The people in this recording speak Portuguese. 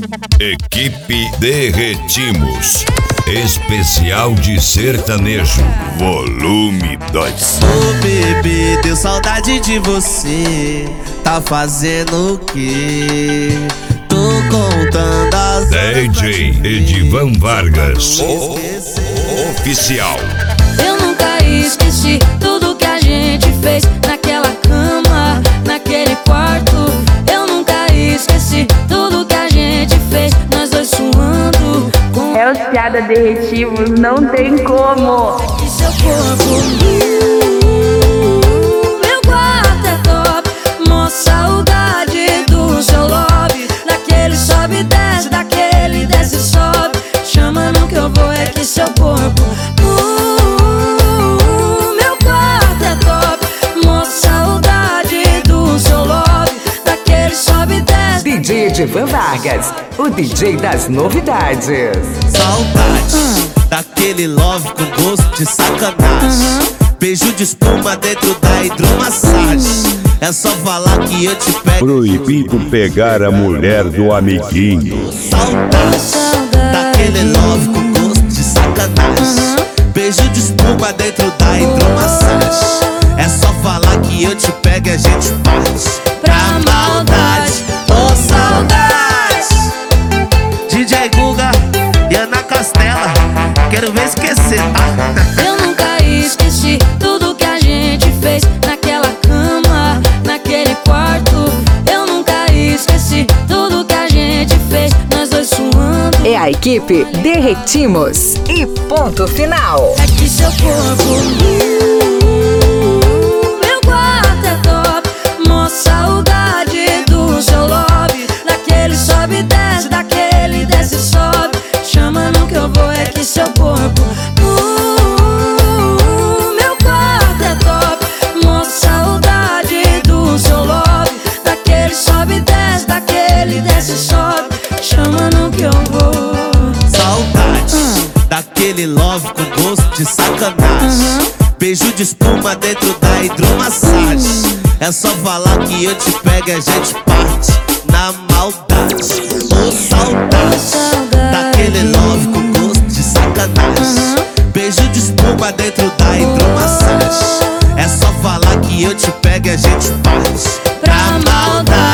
Equipe Derretimos. Especial de sertanejo, volume 2. Ô bebê, deu saudade de você. Tá fazendo o quê? Tô contando as DJ Edivan Vargas, oficial. Eu nunca esqueci tudo que a gente fez naquela cama, naquele quarto. Eu nunca esqueci tudo que a gente fez, nós dois suando com É os piada derretivos, não tem como. que seu corpo. Meu quarto é top, mó saudade do seu lobby. Daquele sobe e desce, daquele desce e sobe. Chama não que eu vou, é que seu corpo. Meu quarto é top, mó saudade do seu lobby. Daquele sobe e desce. DJ Edivan Vargas, o DJ das novidades. saudades daquele love com gosto de sacanagem. Beijo de espuma dentro da hidromassagem. É só falar que eu te pego. Proibido pegar a mulher do amiguinho. Saudades daquele love com gosto de sacanagem. Beijo de espuma dentro da hidromassagem. É só falar que eu te pego e a gente parte pra maldade. Ô saudades, DJ Guga e Ana Castela, quero ver esquecer, tá? Eu nunca esqueci tudo que a gente fez naquela cama, naquele quarto. Eu nunca esqueci tudo que a gente fez, nós dois suando. É a equipe Derretimos e ponto final. É que seu corpo. Meu quarto é top, mó saudade do seu lobby. Daquele sobe e desce, daquele desce e sobe. Chama não que eu vou, é que seu corpo. Meu quarto é top, mó saudade do seu lobby. Daquele sobe e desce, daquele desce e sobe. Chama não que eu vou. Saudades daquele love com gosto de sacanagem. Beijo de espuma dentro da hidromassagem. É só falar que eu te pego e a gente parte na maldade. Ô saudades daquele love com gosto de sacanagem. Beijo de espuma dentro da hidromassagem. É só falar que eu te pego e a gente parte pra maldade.